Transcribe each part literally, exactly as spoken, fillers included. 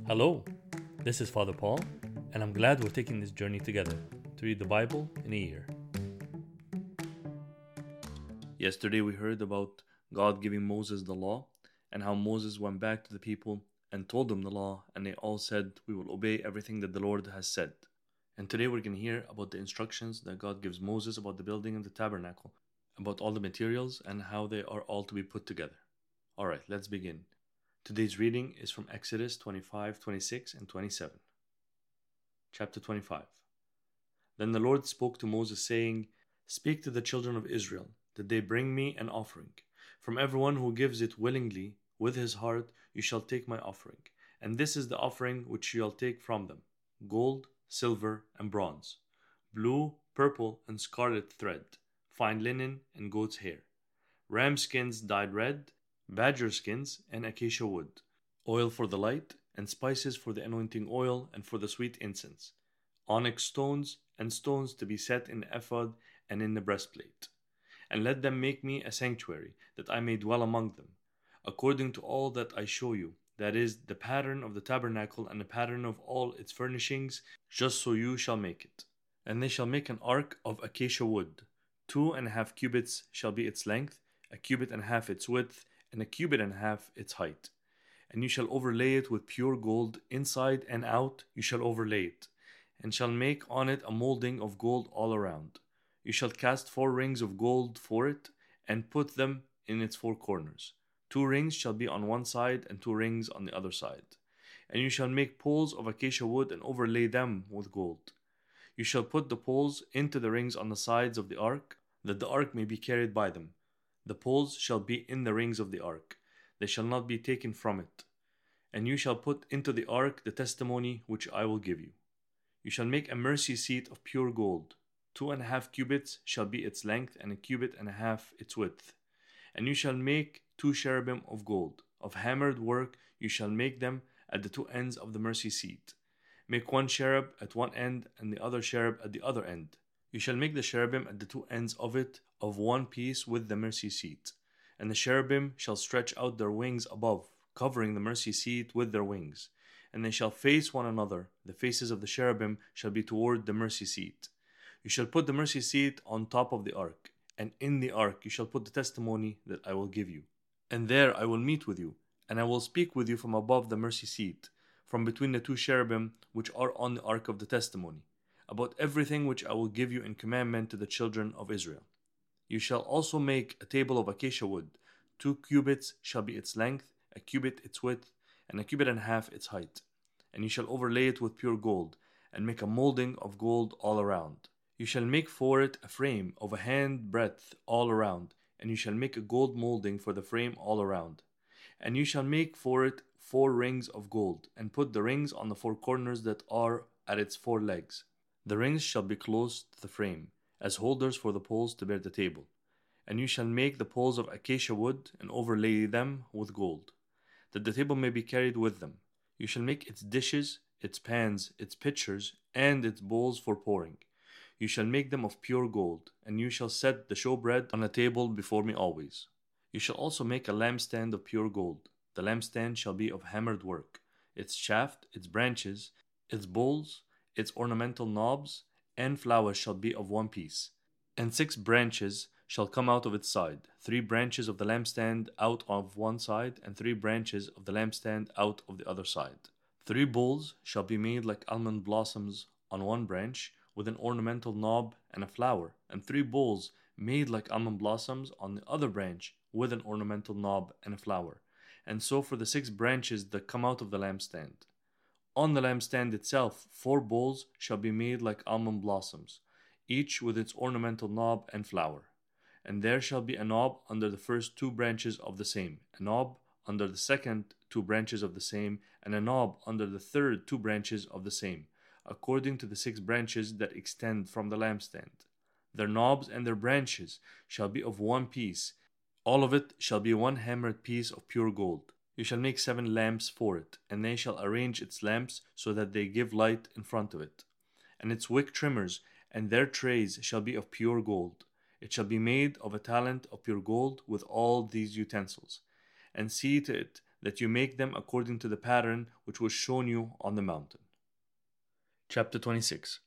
Hello, this is Father Paul, and I'm glad we're taking this journey together to read the Bible in a year. Yesterday we heard about God giving Moses the law and how Moses went back to the people and told them the law, and they all said, "We will obey everything that the Lord has said." And today we're going to hear about the instructions that God gives Moses about the building of the tabernacle, about all the materials and how they are all to be put together. Alright, let's begin. Today's reading is from Exodus twenty-five, twenty-six, and twenty-seven. Chapter twenty-five. Then the Lord spoke to Moses, saying, "Speak to the children of Israel, that they bring me an offering. From everyone who gives it willingly, with his heart, you shall take my offering. And this is the offering which you shall take from them: gold, silver, and bronze, blue, purple, and scarlet thread, fine linen, and goat's hair, ram skins dyed red, badger skins, and acacia wood, oil for the light, and spices for the anointing oil and for the sweet incense, onyx stones, and stones to be set in the ephod and in the breastplate. And let them make me a sanctuary, that I may dwell among them, according to all that I show you, that is, the pattern of the tabernacle and the pattern of all its furnishings, just so you shall make it. And they shall make an ark of acacia wood. Two and a half cubits shall be its length, a cubit and a half its width, and a cubit and a half its height. And you shall overlay it with pure gold, inside and out you shall overlay it, and shall make on it a molding of gold all around. You shall cast four rings of gold for it, and put them in its four corners. Two rings shall be on one side, and two rings on the other side. And you shall make poles of acacia wood, and overlay them with gold. You shall put the poles into the rings on the sides of the ark, that the ark may be carried by them. The poles shall be in the rings of the ark, they shall not be taken from it. And you shall put into the ark the testimony which I will give you. You shall make a mercy seat of pure gold. Two and a half cubits shall be its length, and a cubit and a half its width. And you shall make two cherubim of gold. Of hammered work you shall make them at the two ends of the mercy seat. Make one cherub at one end, and the other cherub at the other end. You shall make the cherubim at the two ends of it of one piece with the mercy seat. And the cherubim shall stretch out their wings above, covering the mercy seat with their wings. And they shall face one another. The faces of the cherubim shall be toward the mercy seat. You shall put the mercy seat on top of the ark, and in the ark you shall put the testimony that I will give you. And there I will meet with you, and I will speak with you from above the mercy seat, from between the two cherubim which are on the ark of the testimony, about everything which I will give you in commandment to the children of Israel. You shall also make a table of acacia wood. Two cubits shall be its length, a cubit its width, and a cubit and a half its height. And you shall overlay it with pure gold, and make a molding of gold all around. You shall make for it a frame of a hand breadth all around, and you shall make a gold molding for the frame all around. And you shall make for it four rings of gold, and put the rings on the four corners that are at its four legs. The rings shall be close to the frame, as holders for the poles to bear the table. And you shall make the poles of acacia wood, and overlay them with gold, that the table may be carried with them. You shall make its dishes, its pans, its pitchers, and its bowls for pouring. You shall make them of pure gold, and you shall set the showbread on a table before me always. You shall also make a lampstand of pure gold. The lampstand shall be of hammered work. Its shaft, its branches, its bowls, its ornamental knobs, and flowers shall be of one piece. And six branches shall come out of its side, three branches of the lampstand out of one side, and three branches of the lampstand out of the other side. Three bowls shall be made like almond blossoms on one branch, with an ornamental knob and a flower, and three bowls made like almond blossoms on the other branch, with an ornamental knob and a flower. And so for the six branches that come out of the lampstand. On the lampstand itself, four bowls shall be made like almond blossoms, each with its ornamental knob and flower. And there shall be a knob under the first two branches of the same, a knob under the second two branches of the same, and a knob under the third two branches of the same, according to the six branches that extend from the lampstand. Their knobs and their branches shall be of one piece. All of it shall be one hammered piece of pure gold. You shall make seven lamps for it, and they shall arrange its lamps so that they give light in front of it. And its wick trimmers and their trays shall be of pure gold. It shall be made of a talent of pure gold with all these utensils. And see to it that you make them according to the pattern which was shown you on the mountain. Chapter twenty-six.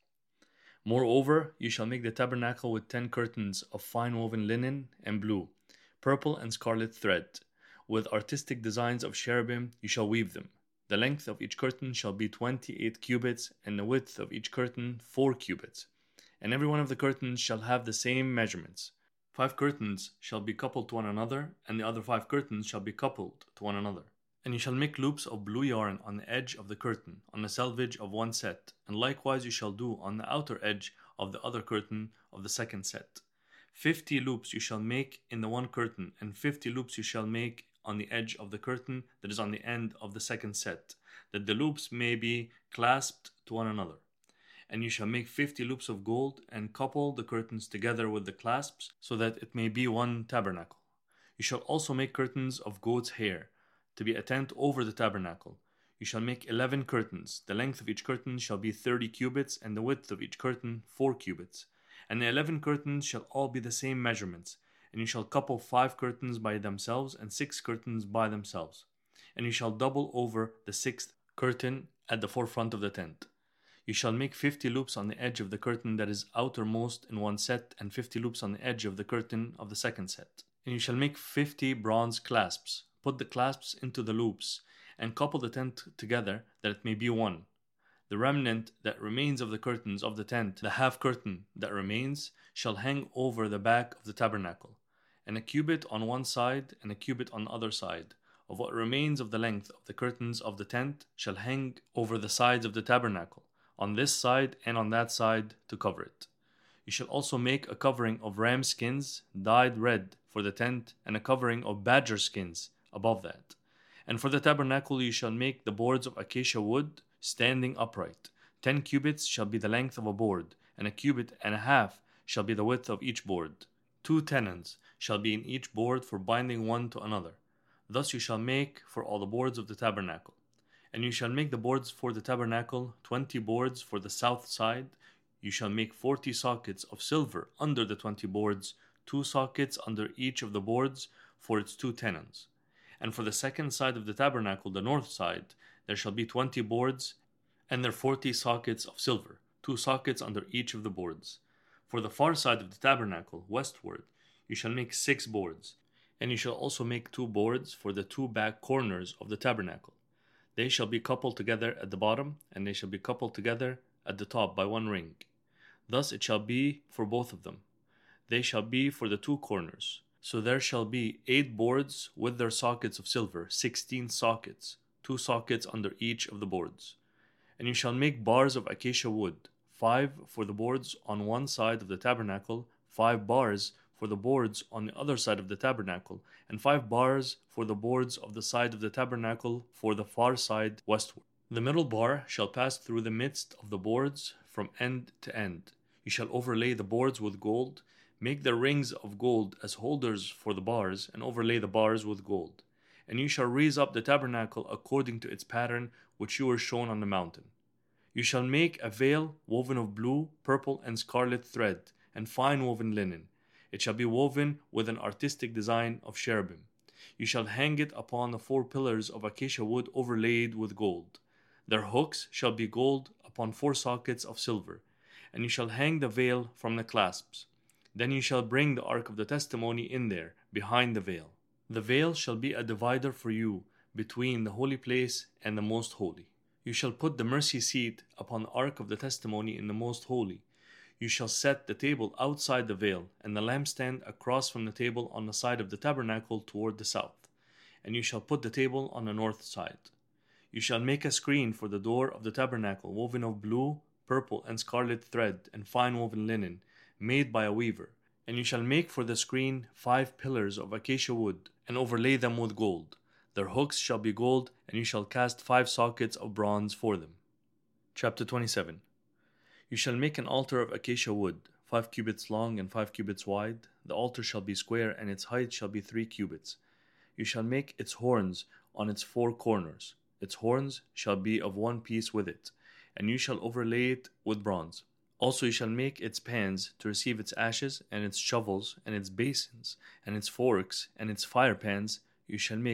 Moreover, you shall make the tabernacle with ten curtains of fine woven linen and blue, purple and scarlet thread. With artistic designs of cherubim you shall weave them. The length of each curtain shall be twenty-eight cubits, and the width of each curtain four cubits. And every one of the curtains shall have the same measurements. Five curtains shall be coupled to one another, and the other five curtains shall be coupled to one another. And you shall make loops of blue yarn on the edge of the curtain, on the selvage of one set, and likewise you shall do on the outer edge of the other curtain of the second set. Fifty loops you shall make in the one curtain, and fifty loops you shall make on the edge of the curtain that is on the end of the second set, that the loops may be clasped to one another. And you shall make fifty loops of gold, and couple the curtains together with the clasps, so that it may be one tabernacle. You shall also make curtains of goat's hair, to be a tent over the tabernacle. You shall make eleven curtains. The length of each curtain shall be thirty cubits, and the width of each curtain four cubits. And the eleven curtains shall all be the same measurements. And you shall couple five curtains by themselves, and six curtains by themselves. And you shall double over the sixth curtain at the forefront of the tent. You shall make fifty loops on the edge of the curtain that is outermost in one set, and fifty loops on the edge of the curtain of the second set. And you shall make fifty bronze clasps. Put the clasps into the loops, and couple the tent together, that it may be one. The remnant that remains of the curtains of the tent, the half curtain that remains, shall hang over the back of the tabernacle, and a cubit on one side and a cubit on the other side of what remains of the length of the curtains of the tent shall hang over the sides of the tabernacle, on this side and on that side, to cover it. You shall also make a covering of ram skins dyed red for the tent, and a covering of badger skins above that. And for the tabernacle you shall make the boards of acacia wood, standing upright. Ten cubits shall be the length of a board, and a cubit and a half shall be the width of each board. Two tenons shall be in each board for binding one to another. Thus you shall make for all the boards of the tabernacle. And you shall make the boards for the tabernacle, twenty boards for the south side. You shall make forty sockets of silver under the twenty boards, two sockets under each of the boards for its two tenons. And for the second side of the tabernacle, the north side, there shall be twenty boards, and their forty sockets of silver, two sockets under each of the boards. For the far side of the tabernacle, westward, you shall make six boards, and you shall also make two boards for the two back corners of the tabernacle. They shall be coupled together at the bottom, and they shall be coupled together at the top by one ring. Thus it shall be for both of them. They shall be for the two corners. So there shall be eight boards with their sockets of silver, sixteen sockets, two sockets under each of the boards. And you shall make bars of acacia wood, five for the boards on one side of the tabernacle, five bars for the boards on the other side of the tabernacle, and five bars for the boards of the side of the tabernacle for the far side westward. The middle bar shall pass through the midst of the boards from end to end. You shall overlay the boards with gold. Make the rings of gold as holders for the bars, and overlay the bars with gold. And you shall raise up the tabernacle according to its pattern which you were shown on the mountain. You shall make a veil woven of blue, purple, and scarlet thread, and fine woven linen. It shall be woven with an artistic design of cherubim. You shall hang it upon the four pillars of acacia wood overlaid with gold. Their hooks shall be gold upon four sockets of silver. And you shall hang the veil from the clasps. Then you shall bring the ark of the testimony in there, behind the veil. The veil shall be a divider for you between the holy place and the most holy. You shall put the mercy seat upon the ark of the testimony in the most holy. You shall set the table outside the veil, and the lampstand across from the table on the side of the tabernacle toward the south. And you shall put the table on the north side. You shall make a screen for the door of the tabernacle, woven of blue, purple, and scarlet thread, and fine woven linen, made by a weaver. And you shall make for the screen five pillars of acacia wood, and overlay them with gold. Their hooks shall be gold, and you shall cast five sockets of bronze for them. Chapter twenty-seven. You shall make an altar of acacia wood, five cubits long and five cubits wide. The altar shall be square, and its height shall be three cubits. You shall make its horns on its four corners. Its horns shall be of one piece with it, and you shall overlay it with bronze. Also you shall make its pans to receive its ashes, and its shovels, and its basins, and its forks, and its fire pans. You shall make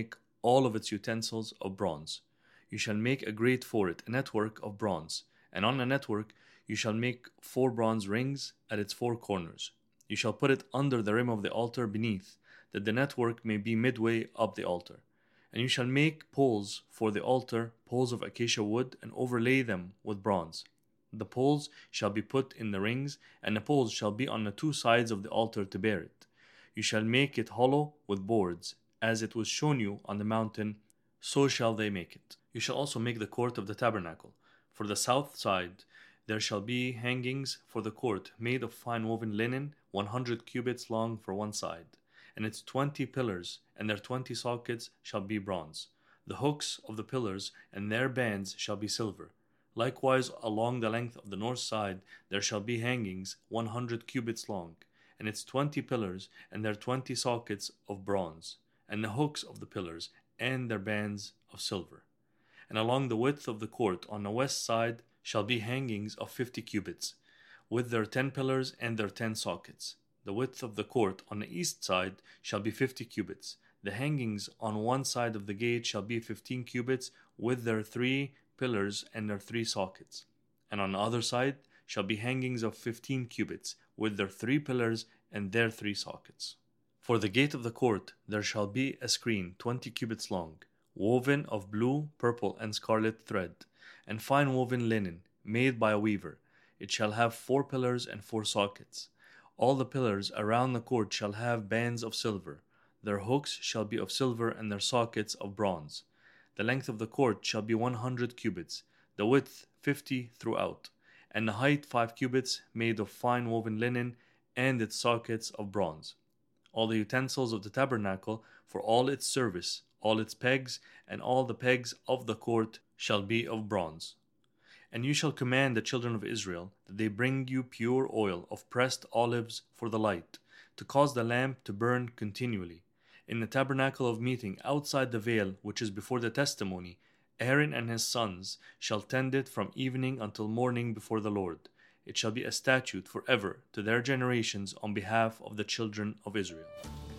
all of its utensils of bronze. You shall make a grate for it, a network of bronze, and on a network you shall make four bronze rings at its four corners. You shall put it under the rim of the altar beneath, that the network may be midway up the altar. And you shall make poles for the altar, poles of acacia wood, and overlay them with bronze. The poles shall be put in the rings, and the poles shall be on the two sides of the altar to bear it. You shall make it hollow with boards, as it was shown you on the mountain, so shall they make it. You shall also make the court of the tabernacle. For the south side there shall be hangings for the court, made of fine woven linen, one hundred cubits long for one side. And its twenty pillars and their twenty sockets shall be bronze. The hooks of the pillars and their bands shall be silver. Likewise along the length of the north side there shall be hangings one hundred cubits long, and its twenty pillars and their twenty sockets of bronze, and the hooks of the pillars and their bands of silver. And along the width of the court on the west side shall be hangings of fifty cubits, with their ten pillars and their ten sockets. The width of the court on the east side shall be fifty cubits. The hangings on one side of the gate shall be fifteen cubits, with their three pillars and their three sockets. And on the other side shall be hangings of fifteen cubits, with their three pillars and their three sockets. For the gate of the court there shall be a screen twenty cubits long, woven of blue, purple, and scarlet thread, and fine woven linen, made by a weaver. It shall have four pillars and four sockets. All the pillars around the court shall have bands of silver. Their hooks shall be of silver, and their sockets of bronze. The length of the court shall be one hundred cubits, the width fifty throughout, and the height five cubits, made of fine woven linen, and its sockets of bronze. All the utensils of the tabernacle, for all its service, all its pegs, and all the pegs of the court shall be of bronze. And you shall command the children of Israel that they bring you pure oil of pressed olives for the light, to cause the lamp to burn continually. In the tabernacle of meeting outside the veil which is before the testimony, Aaron and his sons shall tend it from evening until morning before the Lord. It shall be a statute forever to their generations on behalf of the children of Israel.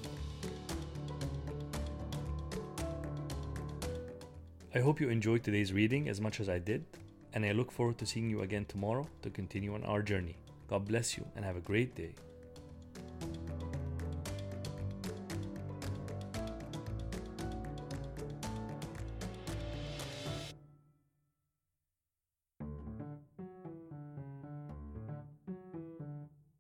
I hope you enjoyed today's reading as much as I did, and I look forward to seeing you again tomorrow to continue on our journey. God bless you and have a great day.